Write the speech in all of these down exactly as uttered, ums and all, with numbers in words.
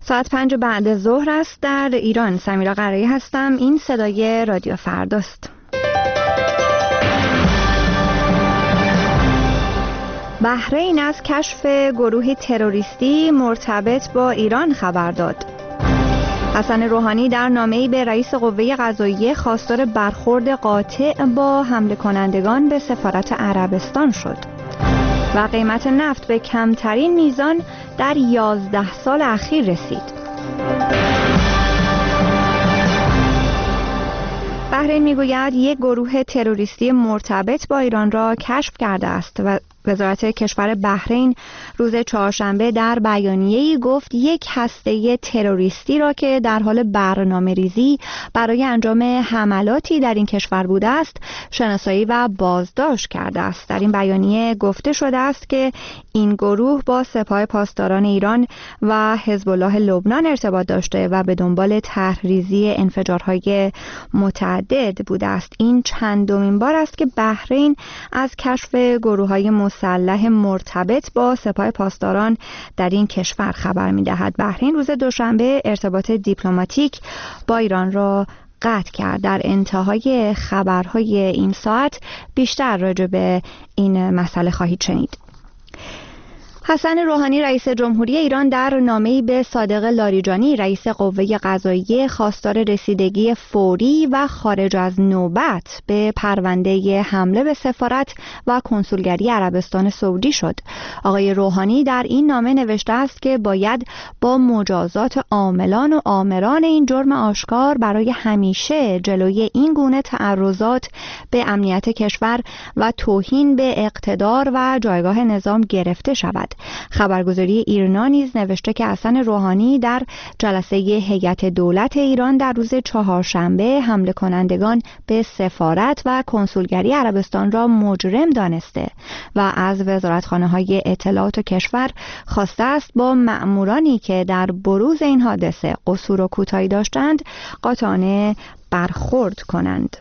ساعت پنج بعد ظهر است در ایران. سمیرا قرایی هستم. این صدای رادیو فرداست. بحرین از کشف گروهی تروریستی مرتبط با ایران خبر داد. حسن روحانی در نامه‌ای به رئیس قوه قضاییه خواستار برخورد قاطع با حمله کنندگان به سفارت عربستان شد. و قیمت نفت به کمترین میزان در یازده سال اخیر رسید. بحرین میگوید یک گروه تروریستی مرتبط با ایران را کشف کرده است و وزارت کشور بحرین روز چهارشنبه در بیانیه‌ای گفت یک هسته تروریستی را که در حال برنامه‌ریزی برای انجام حملاتی در این کشور بوده است شناسایی و بازداشت کرده است. در این بیانیه گفته شده است که این گروه با سپاه پاسداران ایران و حزب الله لبنان ارتباط داشته و به دنبال طرح‌ریزی انفجارهای متعدد بوده است. این چندمین بار است که بحرین از کشف گروه‌های مسلح مرتبط با سپاه پاسداران در این کشور خبر می‌دهد. بحرین روز دوشنبه ارتباط دیپلماتیک با ایران را قطع کرد. در انتهای خبرهای این ساعت بیشتر راجع به این مسئله خواهید شنید. حسن روحانی رئیس جمهوری ایران در نامه‌ای به صادق لاریجانی رئیس قوه قضاییه خواستار رسیدگی فوری و خارج از نوبت به پرونده حمله به سفارت و کنسولگری عربستان سعودی شد. آقای روحانی در این نامه نوشته است که باید با مجازات عاملان و آمران این جرم آشکار برای همیشه جلوی این گونه تعرضات به امنیت کشور و توهین به اقتدار و جایگاه نظام گرفته شود. خبرگزاری ایرنا نیز نوشته که حسن روحانی در جلسه هیئت دولت ایران در روز چهارشنبه حمله کنندگان به سفارت و کنسولگری عربستان را مجرم دانسته و از وزارتخانه‌های اطلاعات و کشور خواسته است با مأمورانی که در بروز این حادثه قصور و کوتاهی داشتند قاطعانه برخورد کنند.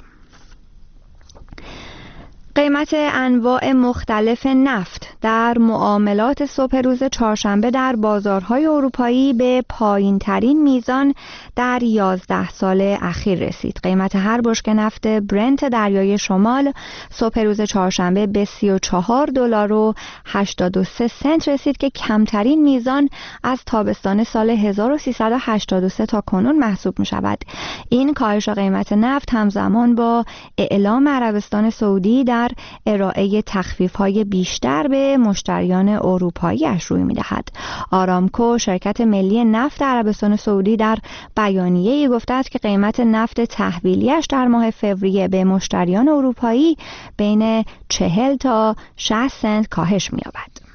قیمت انواع مختلف نفت در معاملات صبح روز چهارشنبه در بازارهای اروپایی به پایین ترین میزان در یازده سال اخیر رسید. قیمت هر بشکه نفت برنت دریای شمال صبح روز چهارشنبه به سی و چهار دلار و هشتاد و سه سنت رسید که کمترین میزان از تابستان سال هزار و سیصد و هشتاد و سه تا کنون محسوب می شود. این کاهش قیمت نفت همزمان با اعلام عربستان سعودی در ارائه تخفیف‌های بیشتر به مشتریان اروپایی‌اش روی می‌دهد. آرامکو شرکت ملی نفت عربستان سعودی در بیانیه‌ای گفته است که قیمت نفت تحویلیش در ماه فوریه به مشتریان اروپایی بین چهل تا شصت سنت کاهش می‌یابد.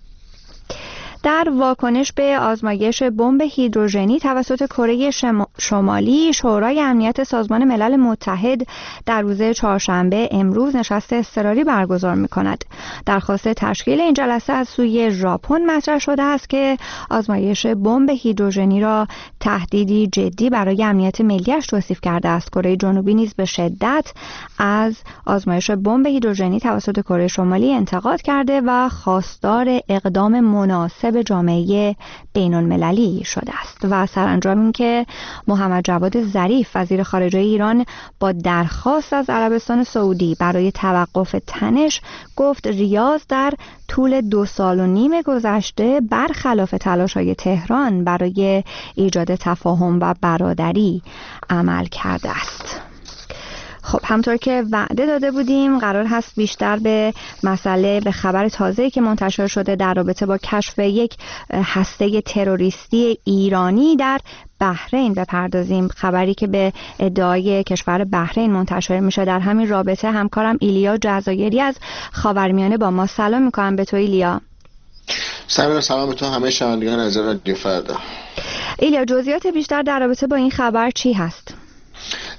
در واکنش به آزمایش بمب هیدروژنی توسط کره شمالی، شورای امنیت سازمان ملل متحد در روز چهارشنبه امروز نشست اضطراری برگزار می‌کند. درخواست تشکیل این جلسه از سوی ژاپن مطرح شده است که آزمایش بمب هیدروژنی را تهدیدی جدی برای امنیت ملی‌اش توصیف کرده است. کره جنوبی نیز به شدت از آزمایش بمب هیدروژنی توسط کره شمالی انتقاد کرده و خواستار اقدام مناسب به جامعه بین‌المللی شده است. و سرانجام این که محمد جواد ظریف وزیر خارجه ایران با درخواست از عربستان سعودی برای توقف تنش گفت ریاض در طول دو سال و نیم گذشته برخلاف تلاش‌های تهران برای ایجاد تفاهم و برادری عمل کرده است. خب همطور که وعده داده بودیم قرار هست بیشتر به مسئله به خبر تازه‌ای که منتشر شده در رابطه با کشف یک هسته تروریستی ایرانی در بحرین بپردازیم. خبری که به ادعای کشور بحرین منتشر میشه. در همین رابطه همکارم ایلیا جزایری از خاورمیانه با ما. سلام میکنم به تو ایلیا. سلام سلام به تو همه شنوندگان از رادیو فردا. ایلیا جزئیات بیشتر در رابطه با این خبر چی هست؟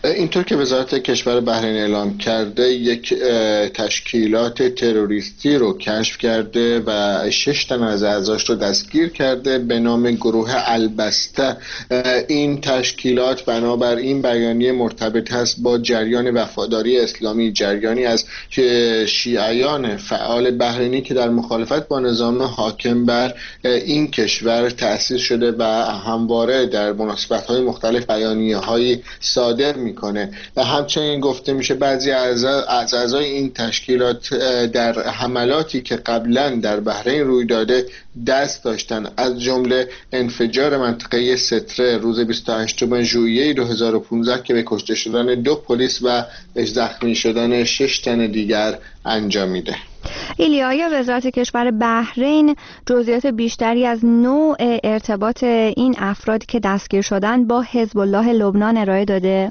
اینطور که وزارت کشور بحرین اعلام کرده یک تشکیلات تروریستی رو کشف کرده و شش تن از اعضاش رو دستگیر کرده به نام گروه البسته. این تشکیلات بنابر این بیانیه مرتبط هست با جریان وفاداری اسلامی، جریانی از شیعیان فعال بحرینی که در مخالفت با نظام حاکم بر این کشور تأسیس شده و همواره در مناسبت‌های مختلف بیانیه‌های صادر میکنه. و همچنین گفته میشه بعضی از اعضای این تشکیلات در حملاتی که قبلا در بحرین روی داده دست داشتن، از جمله انفجار منطقه ستره روز بیست و هشتم ژوئیه دو هزار و پانزده که به کشته شدن دو پلیس و زخمی شدن شش تن دیگر انجامیده. ایلیا، وزارت کشور بحرین جزئیات بیشتری از نوع ارتباط این افرادی که دستگیر شدن با حزب الله لبنان ارائه داده؟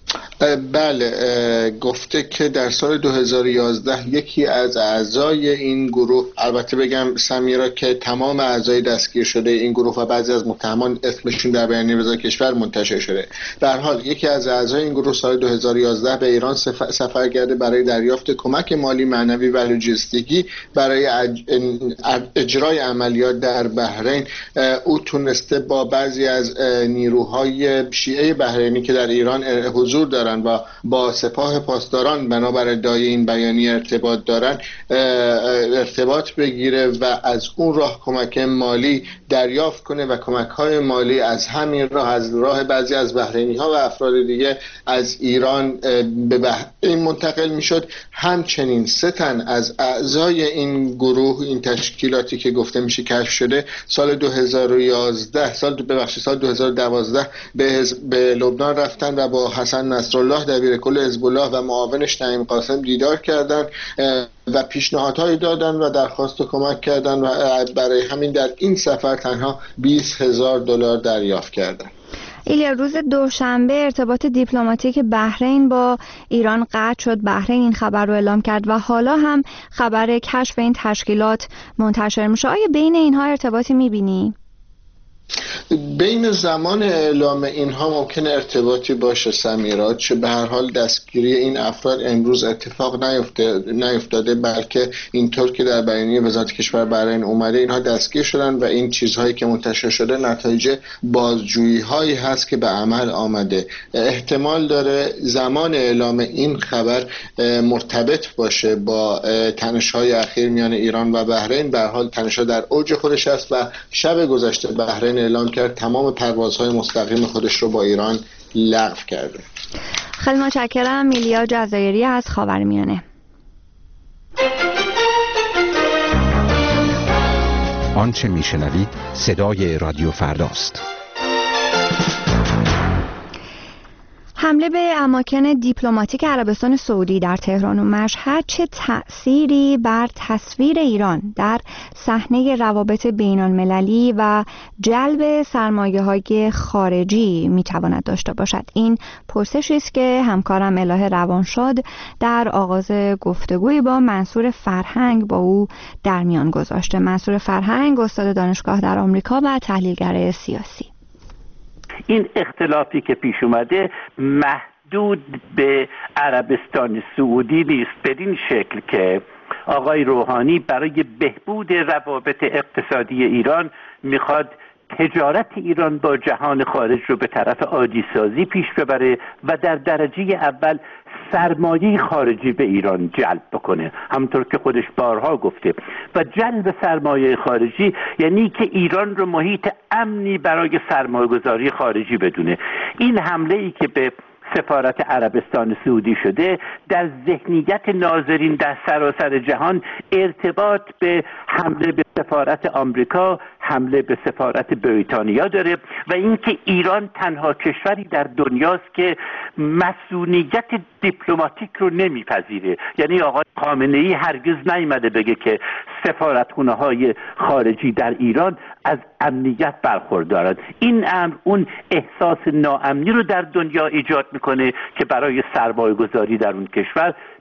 بله، گفته که در سال دو هزار و یازده یکی از اعضای این گروه، البته بگم سمیرا که تمام اعضای دستگیر شده این گروه و بعضی از متهمان اسمشون در بیانیه وزارت کشور منتشر شده، در حال یکی از اعضای این گروه سال دو هزار و یازده به ایران سفر, سفر کرده برای دریافت کمک مالی، معنوی و لوجستیکی برای اجرای عملیات در بحرین. او تونسته با بعضی از نیروهای شیعه بحرینی که در ایران حضور دارن و با سپاه پاسداران بنابر ادعای این بیانیه ارتباط دارن ارتباط بگیره و از اون راه کمک مالی دریافت کنه و کمک های مالی از همین راه، از راه بعضی از بحرینی ها و افراد دیگه از ایران به بحرین منتقل میشد. همچنین سه تن از اعضای این گروه، این تشکیلاتی که گفته میشه کشف شده، سال دو هزار و یازده سال ببخشید سال دو هزار و دوازده به به لبنان رفتن و با حسن نصرالله دبیرکل حزب الله و معاونش نعیم قاسم دیدار کردند و پیشنهادهایی دادن و درخواست کمک کردن و برای همین در این سفر تنها بیست هزار دلار دریافت کردن. ایلیا، روز دوشنبه ارتباط دیپلماتیک بحرین با ایران قطع شد. بحرین این خبر رو اعلام کرد و حالا هم خبر کشف این تشکیلات منتشر میشه. آیا بین اینها ارتباطی میبینی؟ بین زمان اعلام اینها ممکن ارتباطی باشه سمیرا، چه به هر حال دستگیری این افراد امروز اتفاق نیفتاده، بلکه اینطور که در بیانیه وزارت کشور بحرین اومده اینها دستگیر شدن و این چیزهایی که منتشر شده نتایج بازجویی هایی هست که به عمل آمده. احتمال داره زمان اعلام این خبر مرتبط باشه با تنش‌های اخیر میان ایران و بحرین. به هر حال تنش‌ها در اوج خودش است و شب گذشته بحرین اعلام کرد تمام پروازهای مستقیم خودش رو با ایران لغو کرده. خیلی متشکرم. میلیا جزایری از خاورمیانه. آنچه میشنوید صدای رادیو فرداست. حمله به اماکن دیپلماتیک عربستان سعودی در تهران و مشهد چه تأثیری بر تصویر ایران در صحنه روابط بین‌المللی و جلب سرمایه‌های خارجی می‌تواند داشته باشد؟ این پرسشی است که همکارم الهه روانشاد در آغاز گفتگوی با منصور فرهنگ با او در میان گذاشته. منصور فرهنگ استاد دانشگاه در آمریکا و تحلیلگر سیاسی. این اختلافی که پیش اومده محدود به عربستان سعودی نیست، بدین شکل که آقای روحانی برای بهبود روابط اقتصادی ایران میخواد تجارت ایران با جهان خارج رو به طرف عادی سازی پیش ببره و در درجه اول سرمایه خارجی به ایران جلب بکنه، همونطور که خودش بارها گفته. و جلب سرمایه خارجی یعنی که ایران رو محیط امنی برای سرمایه‌گذاری خارجی بدونه. این حمله ای که به سفارت عربستان سعودی شده در ذهنیت ناظرین در سراسر جهان ارتباط به حمله به سفارت آمریکا، حمله به سفارت بریتانیا داره و اینکه ایران تنها کشوری در دنیاست که مسئولیت دیپلماتیک رو نمیپذیره. یعنی آقای خامنه‌ای هرگز نیامده بگه که سفارتخونه‌های خارجی در ایران از امنیت برخوردارند. این امر اون احساس ناامنی رو در دنیا ایجاد میکنه که برای سرمایه‌گذاری در اون کشور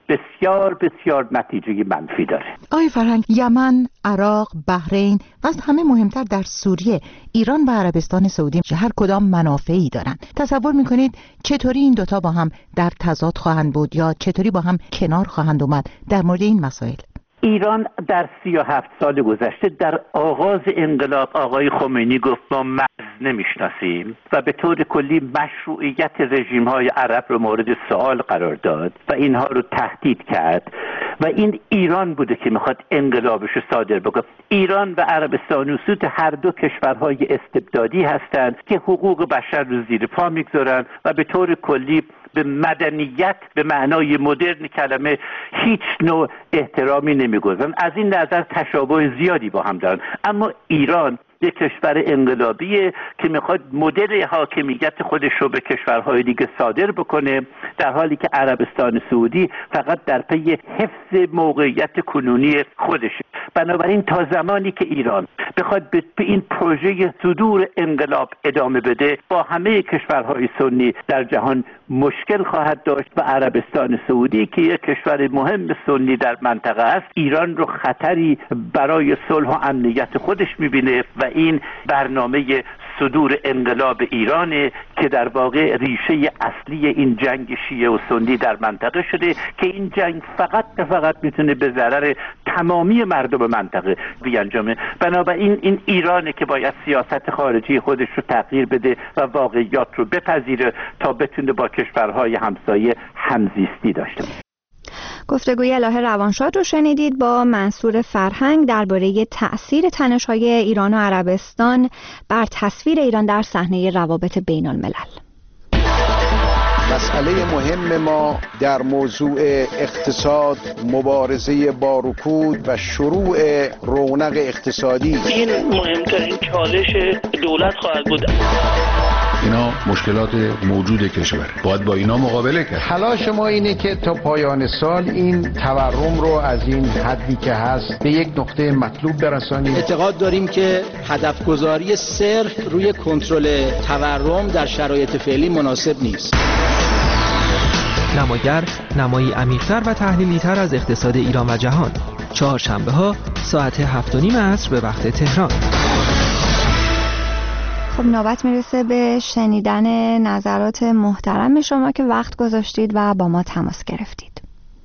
بسیار بسیار نتیجه منفی داره. آقای فرهنگ، یمن، عراق، بحرین و از همه مهمتر در سوریه، ایران و عربستان سعودی هر کدام منافعی دارن. تصور میکنید چطوری این دوتا با هم در تضاد خواهند بود یا چطوری با هم کنار خواهند اومد در مورد این مسائل؟ ایران در سی و هفت سال گذشته در آغاز انقلاب آقای خمینی گفت ما مرز نمیشناسیم و به طور کلی مشروعیت رژیم‌های عرب رو مورد سوال قرار داد و اینها رو تهدید کرد و این ایران بوده که میخواد انقلابش رو صادر بکنه. ایران و عربستان سعودی هر دو کشورهای استبدادی هستند که حقوق بشر رو زیر پا میگذارن و به طور کلی به مدنیت به معنای مدرن کلمه هیچ نوع احترامی نمیگذارن. از این نظر تشابه زیادی با هم دارن. اما ایران یک کشور انقلابیه که میخواد مدل حاکمیت خودش رو به کشورهای دیگه صادر بکنه، در حالی که عربستان سعودی فقط در پی حفظ موقعیت کنونی خودشه. بنابراین تا زمانی که ایران بخواد به این پروژه صدور انقلاب ادامه بده، با همه کشورهای سنی در جهان مشکل خواهد داشت و عربستان سعودی که یک کشور مهم سنی در منطقه است، ایران رو خطری برای صلح و امنیت خودش میبینه و این برنامه صدور انقلاب ایرانه که در واقع ریشه اصلی این جنگ شیعه و سنی در منطقه شده که این جنگ فقط فقط میتونه به ضرر تمامی مردم منطقه بیانجامه. بنابراین این ایرانه که باید سیاست خارجی خودش رو تغییر بده و واقعیات رو بپذیره تا بتونه با کشورهای همسایه همزیستی داشته باشه. گفتگوی الهه روانشاد رو شنیدید با منصور فرهنگ درباره تأثیر تنش‌های ایران و عربستان بر تصویر ایران در صحنه روابط بین الملل. مسئله مهم ما در موضوع اقتصاد، مبارزه با رکود و شروع رونق اقتصادی، این مهمترین چالش دولت خواهد بود. اینا مشکلات موجود کشور، باید با اینا مقابله کرد. تلاش ما اینه که تا پایان سال این تورم رو از این حدی که هست به یک نقطه مطلوب برسانیم. اعتقاد داریم که هدف گذاری صرف روی کنترل تورم در شرایط فعلی مناسب نیست. نماگر نمایی عمیق‌تر و تحلیلی‌تر از اقتصاد ایران و جهان، چهارشنبه ها ساعت هفت و نیم عصر به وقت تهران. خب نوبت میرسه به شنیدن نظرات محترم شما که وقت گذاشتید و با ما تماس گرفتید.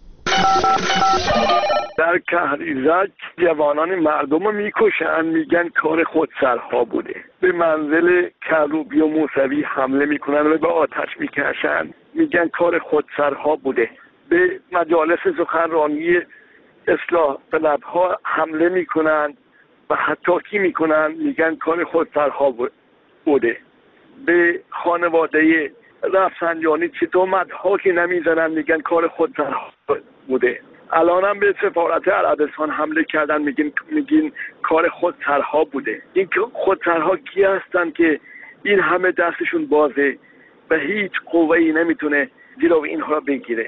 در کهریزک جوانان مردم رو میکشن، میگن کار خودسرها بوده. به منزل کروبی و موسوی حمله میکنن و به آتش میکشن، میگن کار خودسرها بوده. به مجالس سخنرانی اصلاح طلبها حمله میکنن و حتی میکنن، میگن کار خودسرها بوده. به خانواده رفسنجانی چطور مدها که نمیزنن، میگن کار خودسرها بوده. الان هم به سفارت عربستان حمله کردن، میگین میگین کار خودسرها بوده. این خودسرها کی هستن که این همه دستشون بازه و هیچ قوه‌ای نمیتونه جلوی اینها را بگیره؟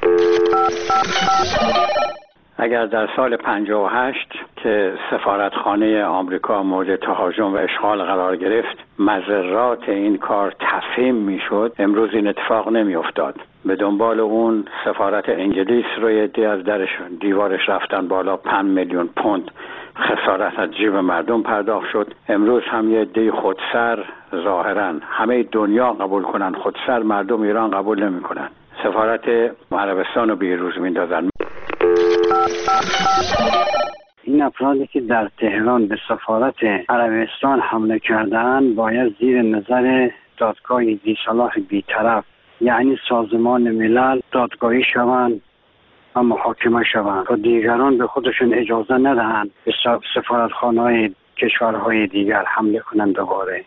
اگر در سال پنجاه و هشت که سفارتخانه آمریکا مورد تهاجم و اشغال قرار گرفت مضرات این کار تفهیم میشد، امروز این اتفاق نمی افتاد. به دنبال اون سفارت انگلیس روی عده‌ای از درش دیوارش رفتن بالا، پنج میلیون پوند خسارت از جیب مردم پرداخت شد. امروز هم یه عده خودسر ظاهرا همه دنیا قبول کنن، خودسر مردم ایران قبول نمی کنن. سفارت عربستان رو بیروز میندازن. این افرادی که در تهران به سفارت عربستان حمله کردن باید زیر نظر دادگاه ذی‌صلاح بی‌طرف یعنی سازمان ملل دادگاهی شوند و محاکمه شوند و دیگران به خودشون اجازه ندهند به سفارتخانه‌های کشورهای دیگر حمله کنند. دوباره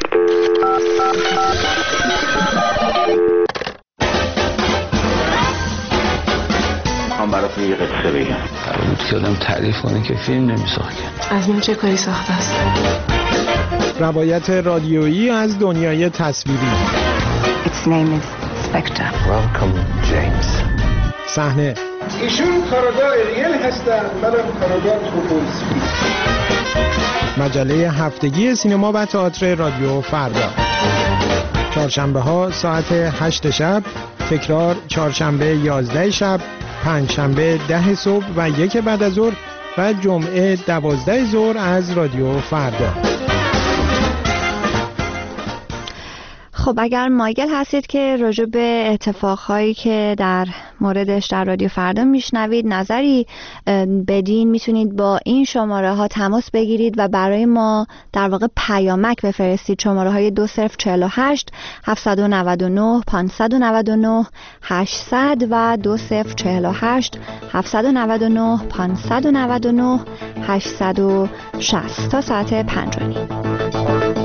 من براتون یه قصه بگم. قرار بود که آدم تعریف کنه که فیلم نمی‌ساخت. از من چه کاری ساخته است؟ روایت رادیویی از دنیای تصویری. Its name is Spectre. Welcome James. صحنه ایشون کارگاه ریل هستن، منم کارگاه توپولسکی. مجله هفتگی سینما و تئاتر رادیو فردا. چهارشنبه ها ساعت هشت شب، تکرار چهارشنبه یازده شب پنجشنبه ده صبح و یک بعد از ظهر و جمعه دوازده ظهر از رادیو فردا. خب اگر مایل هستید که راجع به اتفاقهایی که در موردش در رادیو فردا میشنوید نظری بدین، میتونید با این شماره ها تماس بگیرید و برای ما در واقع پیامک بفرستید. شماره های دو صفر چهل و هشت هفتصد و نود و نه پانصد و نود و نه هشتصد و دو صفر چهل و هشت هفتصد و نود و نه پانصد و نود و نه هشتصد و شصت تا ساعت پنج و نیم.